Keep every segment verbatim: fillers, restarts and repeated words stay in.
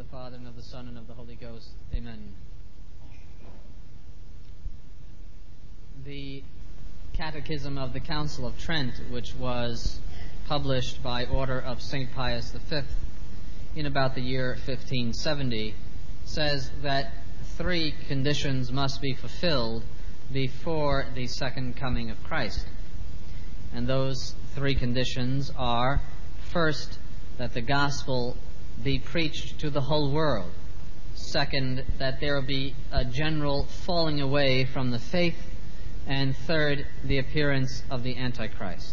Father, and of the Son, and of the Holy Ghost. Amen. The Catechism of the Council of Trent, which was published by order of Saint Pius the Fifth in about the year fifteen seventy, says that three conditions must be fulfilled before the second coming of Christ. And those three conditions are, first, that the gospel be preached to the whole world. Second, that there be a general falling away from the faith. And third, the appearance of the Antichrist.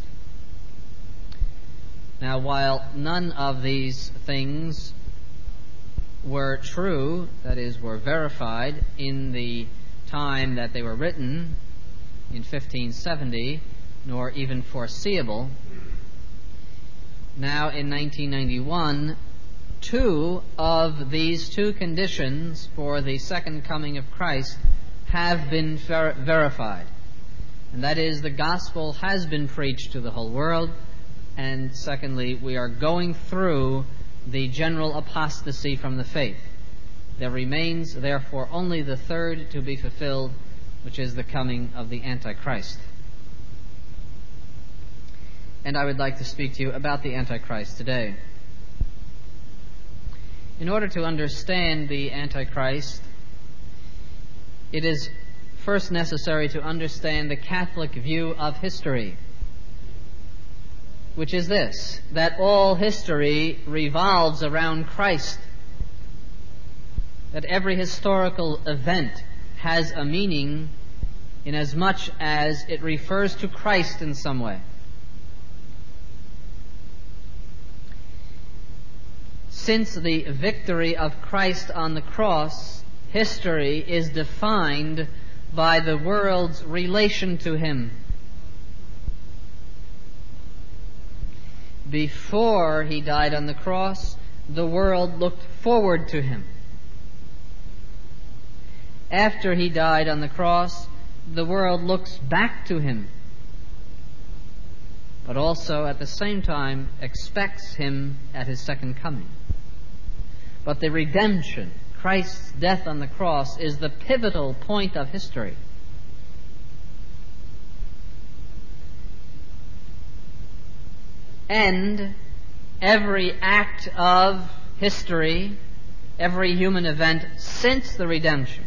Now, while none of these things were true, that is, were verified in the time that they were written, in fifteen seventy, nor even foreseeable, now in nineteen ninety-one, two of these two conditions for the second coming of Christ have been ver- verified. And that is, the gospel has been preached to the whole world, and secondly, we are going through the general apostasy from the faith. There remains, therefore, only the third to be fulfilled, which is the coming of the Antichrist. And I would like to speak to you about the Antichrist today. In order to understand the Antichrist, it is first necessary to understand the Catholic view of history, which is this, that all history revolves around Christ, that every historical event has a meaning inasmuch as it refers to Christ in some way. Since the victory of Christ on the cross, history is defined by the world's relation to Him. Before He died on the cross, the world looked forward to Him. After He died on the cross, the world looks back to Him, but also at the same time expects Him at His second coming. But the redemption, Christ's death on the cross, is the pivotal point of history. And every act of history, every human event since the redemption,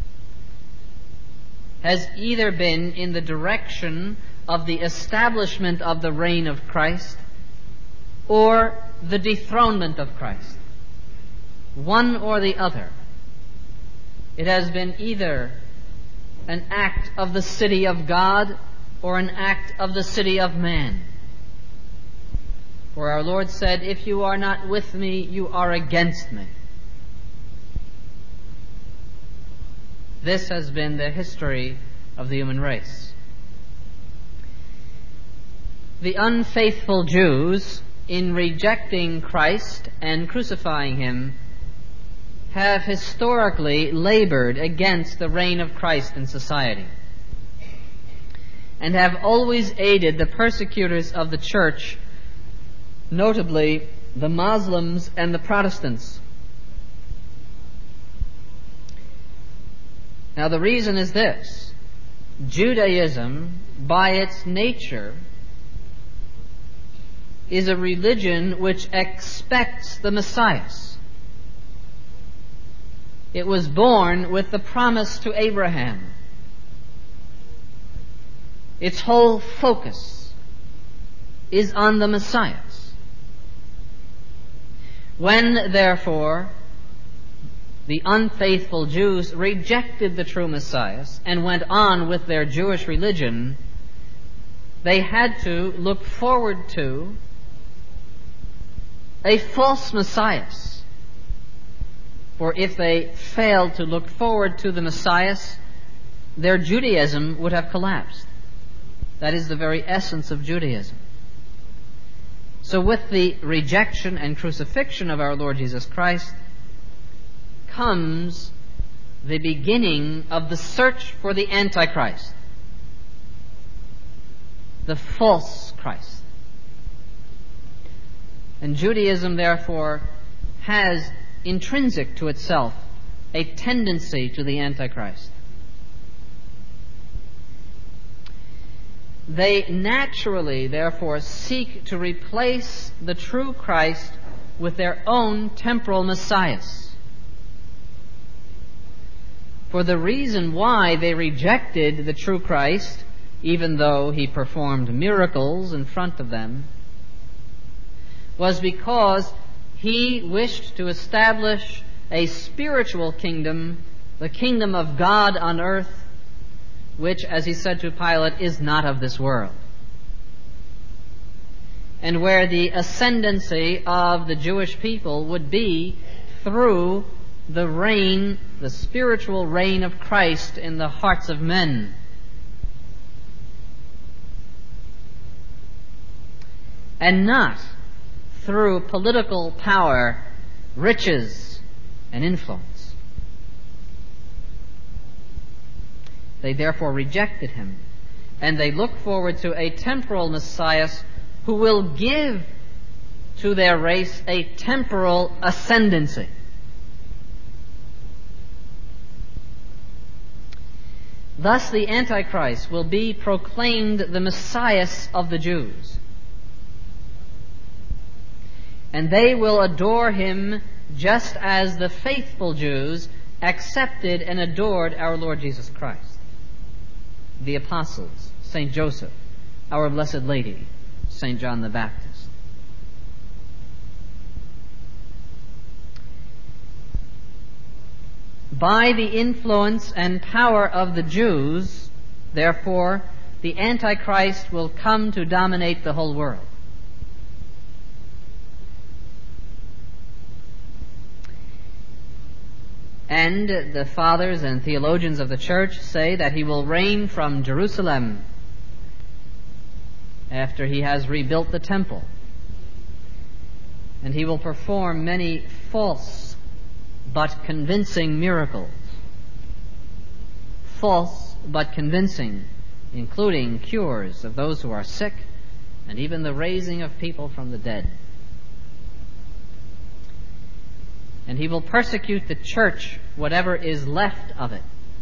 has either been in the direction of the establishment of the reign of Christ or the dethronement of Christ. One or the other. It has been either an act of the city of God or an act of the city of man. For our Lord said, "If you are not with me, you are against me." This has been the history of the human race. The unfaithful Jews, in rejecting Christ and crucifying Him, have historically labored against the reign of Christ in society, and have always aided the persecutors of the church, notably the Muslims and the Protestants. Now, the reason is this: Judaism, by its nature, is a religion which expects the Messiah. It was born with the promise to Abraham. Its whole focus is on the Messiah. When, therefore, the unfaithful Jews rejected the true Messiah and went on with their Jewish religion, they had to look forward to a false Messiah. For if they failed to look forward to the Messiah, their Judaism would have collapsed. That is the very essence of Judaism. So with the rejection and crucifixion of our Lord Jesus Christ comes the beginning of the search for the Antichrist, the false Christ. And Judaism, therefore, has intrinsic to itself a tendency to the Antichrist. They naturally, therefore, seek to replace the true Christ with their own temporal messiahs. For the reason why they rejected the true Christ, even though he performed miracles in front of them, was because he wished to establish a spiritual kingdom, the kingdom of God on earth, which, as he said to Pilate, is not of this world, and where the ascendancy of the Jewish people would be through the reign, the spiritual reign of Christ in the hearts of men. And not through political power, riches, and influence. They therefore rejected him, and they look forward to a temporal Messiah who will give to their race a temporal ascendancy. Thus the Antichrist will be proclaimed the Messiah of the Jews, and they will adore him just as the faithful Jews accepted and adored our Lord Jesus Christ, the apostles, Saint Joseph, our Blessed Lady, Saint John the Baptist. By the influence and power of the Jews, therefore, the Antichrist will come to dominate the whole world. And the fathers and theologians of the church say that he will reign from Jerusalem after he has rebuilt the temple. And he will perform many false but convincing miracles. False but convincing, including cures of those who are sick and even the raising of people from the dead. And he will persecute the church, whatever is left of it.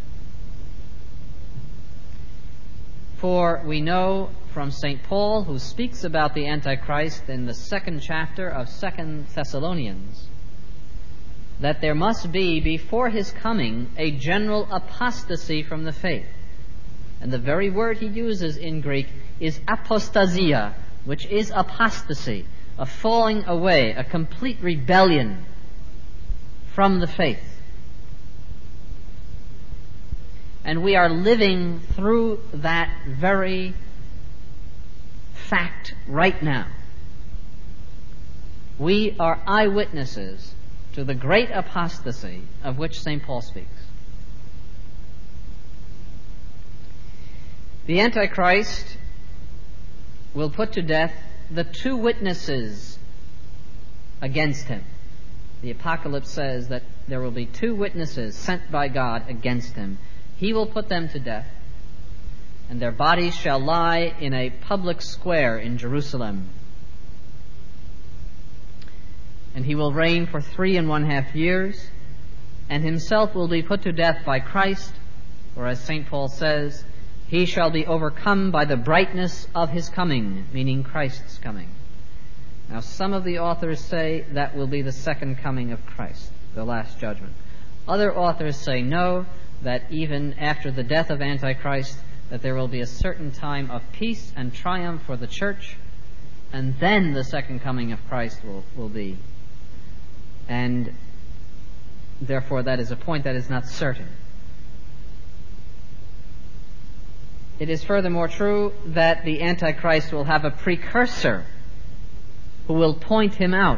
For we know from Saint Paul, who speaks about the Antichrist in the second chapter of Second Thessalonians, that there must be, before his coming, a general apostasy from the faith. And the very word he uses in Greek is apostasia, which is apostasy, a falling away, a complete rebellion from the faith. And we are living through that very fact right now. We are eyewitnesses to the great apostasy of which Saint Paul speaks. The Antichrist will put to death the two witnesses against him. The Apocalypse says that there will be two witnesses sent by God against him. He will put them to death, and their bodies shall lie in a public square in Jerusalem. And he will reign for three and one half years, and himself will be put to death by Christ, or as Saint Paul says, he shall be overcome by the brightness of his coming, meaning Christ's coming. Now, some of the authors say that will be the second coming of Christ, the last judgment. Other authors say no, that even after the death of Antichrist, that there will be a certain time of peace and triumph for the church, and then the second coming of Christ will, will be. And therefore that is a point that is not certain. It is furthermore true that the Antichrist will have a precursor who will point him out,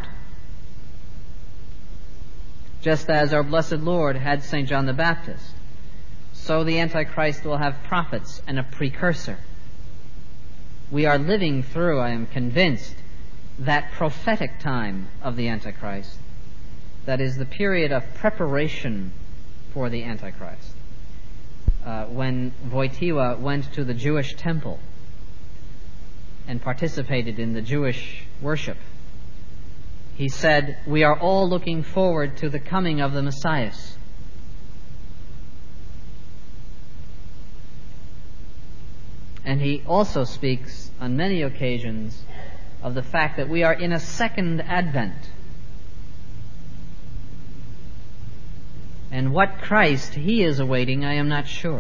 just as our blessed Lord had Saint John the Baptist. So the Antichrist will have prophets and a precursor. We are living through, I am convinced, that prophetic time of the Antichrist. That is the period of preparation for the Antichrist. Uh, when Wojtyła went to the Jewish temple and participated in the Jewish worship, he said, we are all looking forward to the coming of the Messiah. And he also speaks on many occasions of the fact that we are in a second advent. And what Christ he is awaiting, I am not sure.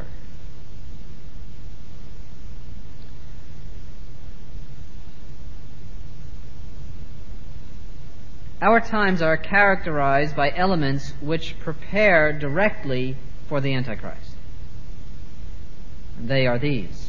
Our times are characterized by elements which prepare directly for the Antichrist. And they are these.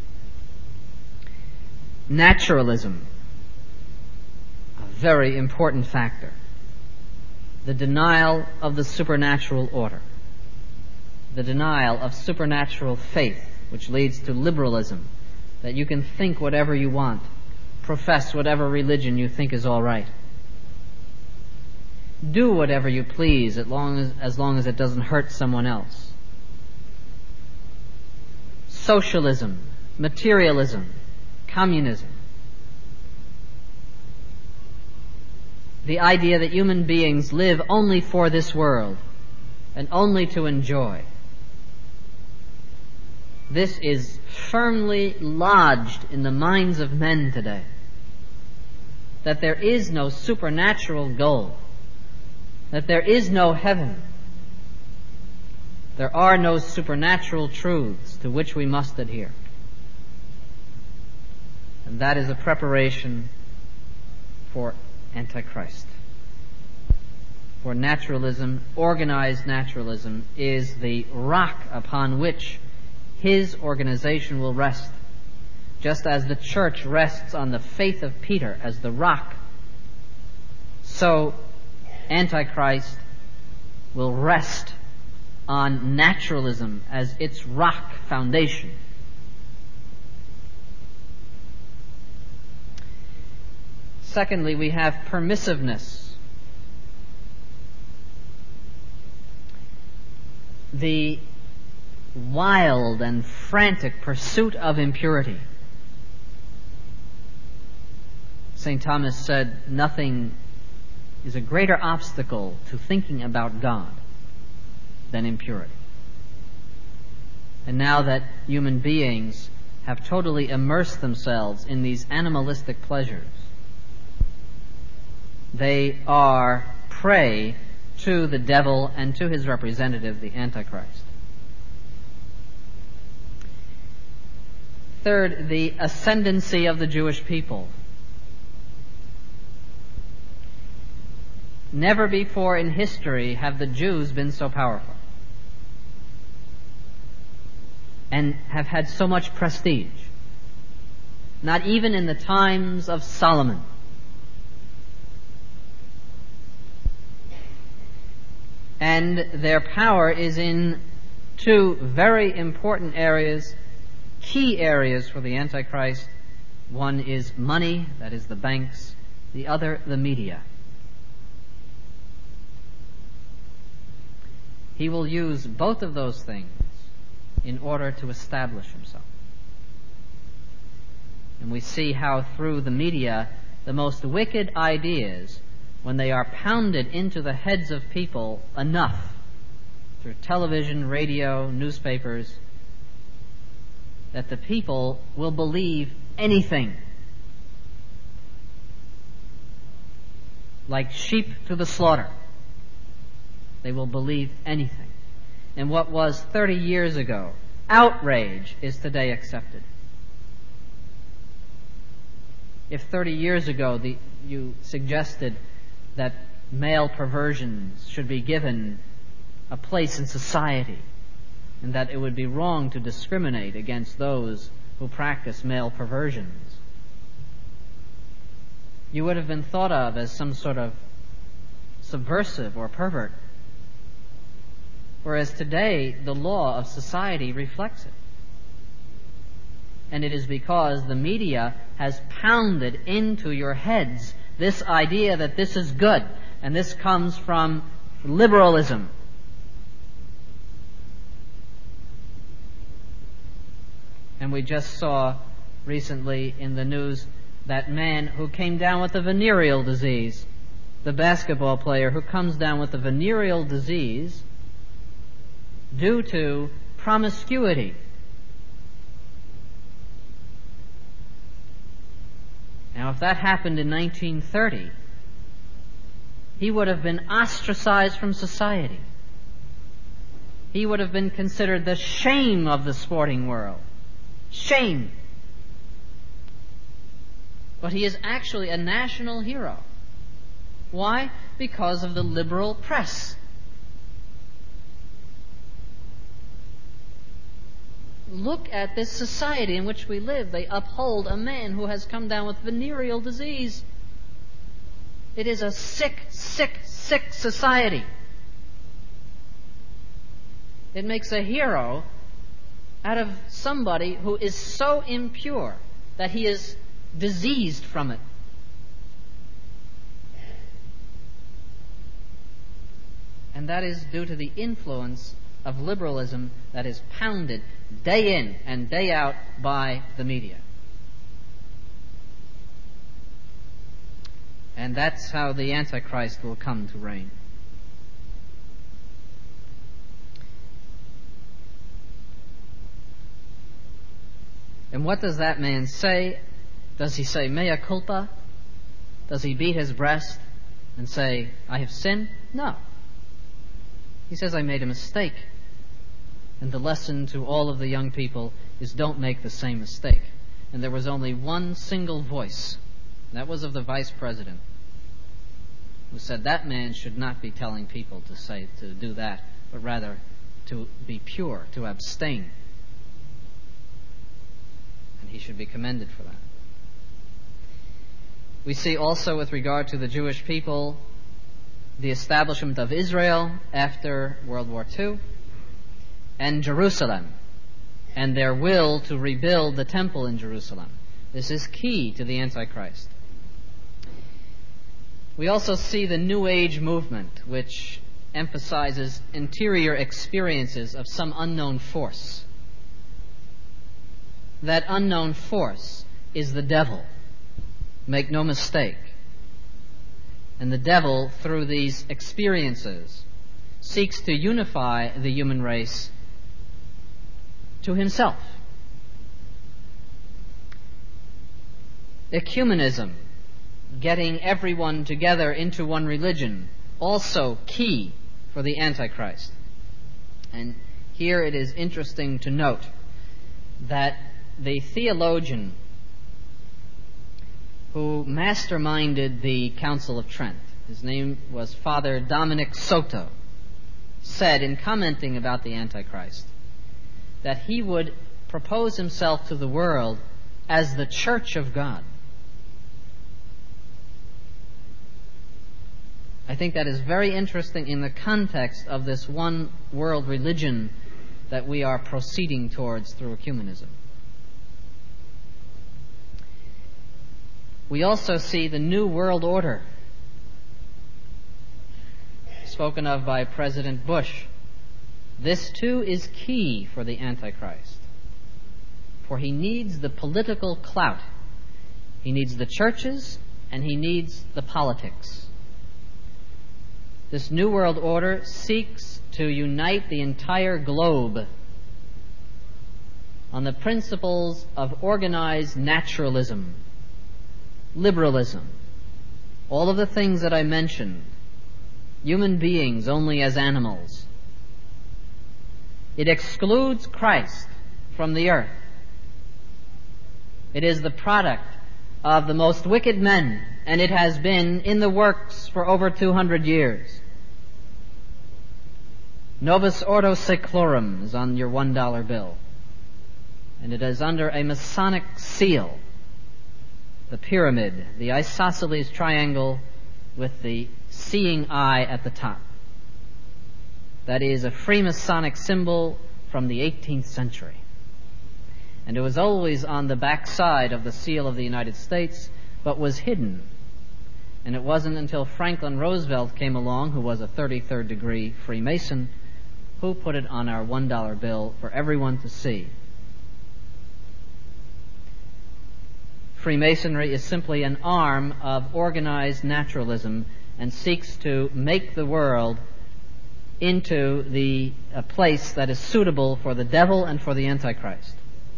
Naturalism, a very important factor. The denial of the supernatural order. The denial of supernatural faith, which leads to liberalism, that you can think whatever you want, profess whatever religion you think is all right. Do whatever you please as long as, as long as it doesn't hurt someone else. Socialism, materialism, communism. The idea that human beings live only for this world and only to enjoy. This is firmly lodged in the minds of men today. That there is no supernatural goal. That there is no heaven. There are no supernatural truths to which we must adhere. And that is a preparation for Antichrist. For naturalism, organized naturalism, is the rock upon which his organization will rest. Just as the church rests on the faith of Peter as the rock, so Antichrist will rest on naturalism as its rock foundation. Secondly, we have permissiveness. The wild and frantic pursuit of impurity. Saint Thomas said, nothing is a greater obstacle to thinking about God than impurity. And now that human beings have totally immersed themselves in these animalistic pleasures, they are prey to the devil and to his representative, the Antichrist. Third, the ascendancy of the Jewish people. Never before in history have the Jews been so powerful and have had so much prestige. Not even in the times of Solomon. And their power is in two very important areas, key areas for the Antichrist. One is money, that is the banks. The other, the media. He will use both of those things in order to establish himself. And we see how through the media, the most wicked ideas, when they are pounded into the heads of people enough, through television, radio, newspapers, that the people will believe anything. Like sheep to the slaughter. They will believe anything. And what was thirty years ago outrage is today accepted. If thirty years ago the, you suggested that male perversions should be given a place in society and that it would be wrong to discriminate against those who practice male perversions, you would have been thought of as some sort of subversive or pervert. Whereas today, the law of society reflects it. And it is because the media has pounded into your heads this idea that this is good, and this comes from liberalism. And we just saw recently in the news that man who came down with a venereal disease the basketball player who comes down with a venereal disease due to promiscuity. Now, if that happened in nineteen thirty, he would have been ostracized from society. He would have been considered the shame of the sporting world. Shame. But he is actually a national hero. Why? Because of the liberal press. Look at this society in which we live. They uphold a man who has come down with venereal disease. It is a sick, sick, sick society. It makes a hero out of somebody who is so impure that he is diseased from it. And that is due to the influence of liberalism that is pounded day in and day out by the media. And that's how the Antichrist will come to reign. And what does that man say? Does he say, mea culpa? Does he beat his breast and say, I have sinned? No. He says, I made a mistake. And the lesson to all of the young people is don't make the same mistake. And there was only one single voice. That was of the vice president, who said that man should not be telling people to say to do that, but rather to be pure, to abstain. And he should be commended for that. We see also with regard to the Jewish people the establishment of Israel after World War Two and Jerusalem and their will to rebuild the temple in Jerusalem. This is key to the Antichrist. We also see the New Age movement, which emphasizes interior experiences of some unknown force. That unknown force is the devil. Make no mistake. And the devil, through these experiences, seeks to unify the human race to himself. Ecumenism, getting everyone together into one religion, also key for the Antichrist. And here it is interesting to note that the theologian who masterminded the Council of Trent, his name was Father Dominic Soto, said in commenting about the Antichrist that he would propose himself to the world as the Church of God. I think that is very interesting in the context of this one world religion that we are proceeding towards through ecumenism. We also see the New World Order spoken of by President Bush. This too is key for the Antichrist, for he needs the political clout. He needs the churches and he needs the politics. This New World Order seeks to unite the entire globe on the principles of organized naturalism, liberalism, all of the things that I mentioned, human beings only as animals. It excludes Christ from the earth. It is the product of the most wicked men, and it has been in the works for over two hundred years. Novus Ordo Seclorum is on your one dollar bill, and it is under a Masonic seal. The pyramid, the isosceles triangle with the seeing eye at the top. That is a Freemasonic symbol from the eighteenth century. And it was always on the back side of the seal of the United States, but was hidden. And it wasn't until Franklin Roosevelt came along, who was a thirty-third degree Freemason, who put it on our one dollar bill for everyone to see. Freemasonry is simply an arm of organized naturalism and seeks to make the world into the a place that is suitable for the devil and for the Antichrist.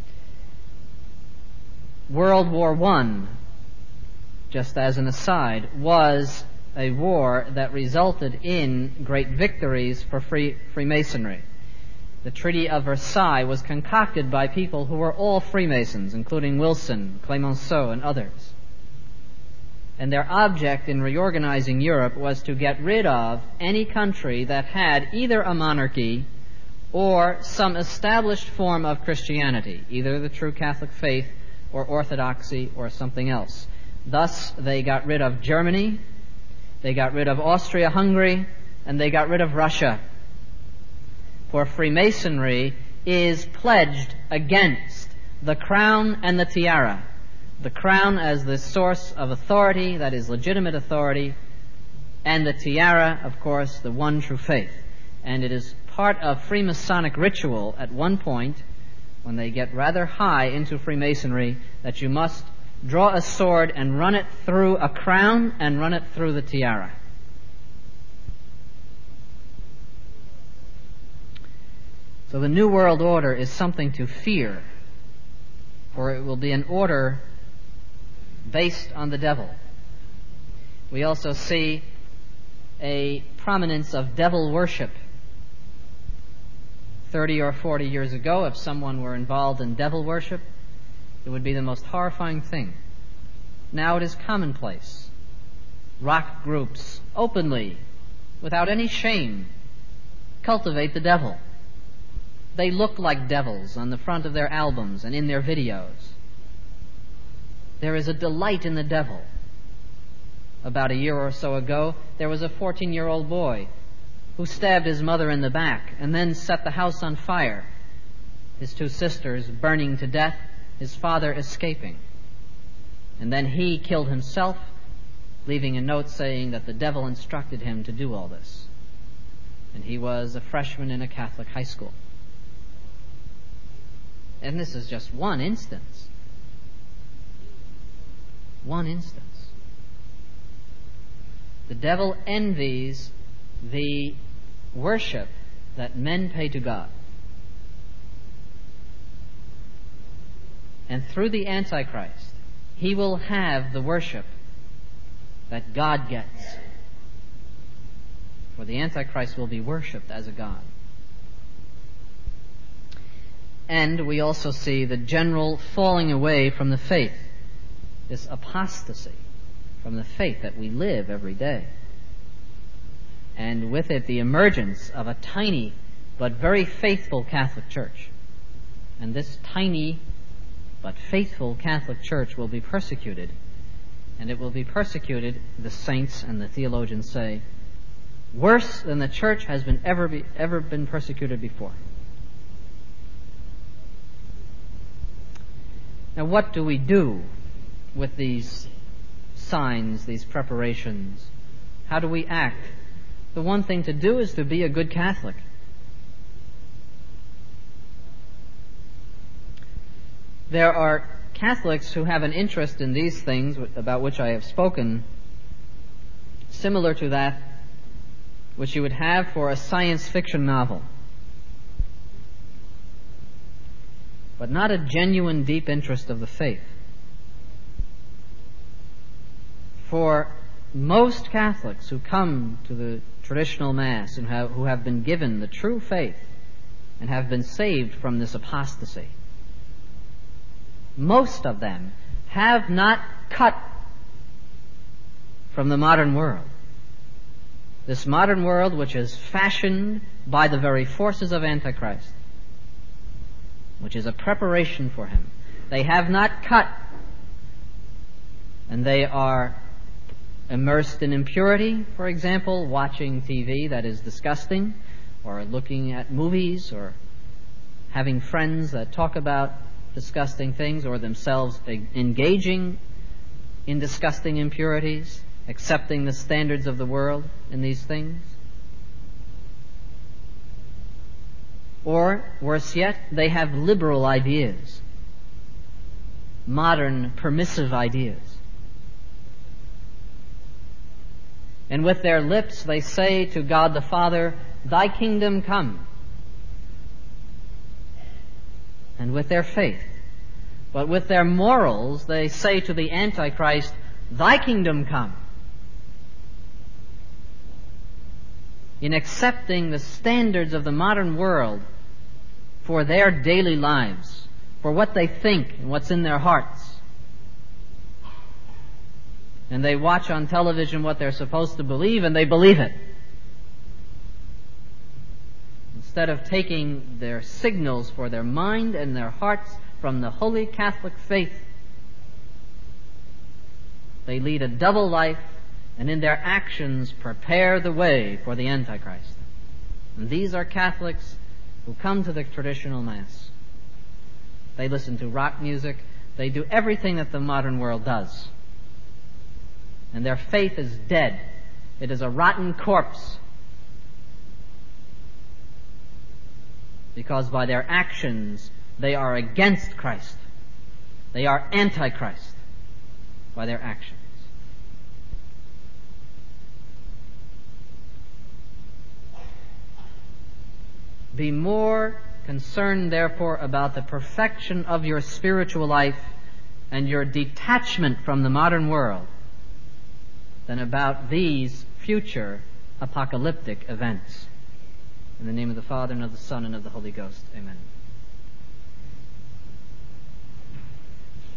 World War One, just as an aside, was a war that resulted in great victories for free, Freemasonry. The Treaty of Versailles was concocted by people who were all Freemasons, including Wilson, Clemenceau, and others. And their object in reorganizing Europe was to get rid of any country that had either a monarchy or some established form of Christianity, either the true Catholic faith or orthodoxy or something else. Thus, they got rid of Germany, they got rid of Austria-Hungary, and they got rid of Russia. For Freemasonry is pledged against the crown and the tiara. The crown as the source of authority, that is legitimate authority, and the tiara, of course, the one true faith. And it is part of Freemasonic ritual at one point, when they get rather high into Freemasonry, that you must draw a sword and run it through a crown and run it through the tiara. So the New World Order is something to fear, for it will be an order based on the devil. We also see a prominence of devil worship. Thirty or forty years ago, if someone were involved in devil worship, it would be the most horrifying thing. Now it is commonplace. Rock groups openly, without any shame, cultivate the devil. They look like devils on the front of their albums and in their videos. There is a delight in the devil. About a year or so ago, there was a fourteen-year-old boy who stabbed his mother in the back and then set the house on fire, his two sisters burning to death, his father escaping. And then he killed himself, leaving a note saying that the devil instructed him to do all this. And he was a freshman in a Catholic high school. And this is just one instance. One instance. The devil envies the worship that men pay to God. And through the Antichrist, he will have the worship that God gets. For the Antichrist will be worshipped as a god. And we also see the general falling away from the faith, this apostasy from the faith that we live every day. And with it, the emergence of a tiny but very faithful Catholic Church. And this tiny but faithful Catholic Church will be persecuted. And it will be persecuted, the saints and the theologians say, worse than the Church has been ever, be, ever been persecuted before. Now, what do we do with these signs, these preparations? How do we act? The one thing to do is to be a good Catholic. There are Catholics who have an interest in these things about which I have spoken, similar to that which you would have for a science fiction novel, but not a genuine deep interest of the faith. For most Catholics who come to the traditional Mass and have, who have been given the true faith and have been saved from this apostasy, most of them have not cut from the modern world. This modern world which is fashioned by the very forces of Antichrist, which is a preparation for him. They have not cut, and they are immersed in impurity, for example, watching T V that is disgusting, or looking at movies, or having friends that talk about disgusting things, or themselves engaging in disgusting impurities, accepting the standards of the world in these things. Or, worse yet, they have liberal ideas, modern, permissive ideas. And with their lips they say to God the Father, "Thy kingdom come." And with their faith. But with their morals they say to the Antichrist, "Thy kingdom come." In accepting the standards of the modern world for their daily lives, for what they think and what's in their hearts. And they watch on television what they're supposed to believe, and they believe it. Instead of taking their signals for their mind and their hearts from the Holy Catholic faith, they lead a double life, and in their actions prepare the way for the Antichrist. And these are Catholics who come to the traditional Mass. They listen to rock music. They do everything that the modern world does. And their faith is dead. It is a rotten corpse. Because by their actions, they are against Christ. They are Antichrist by their actions. Be more concerned, therefore, about the perfection of your spiritual life and your detachment from the modern world than about these future apocalyptic events. In the name of the Father, and of the Son, and of the Holy Ghost. Amen.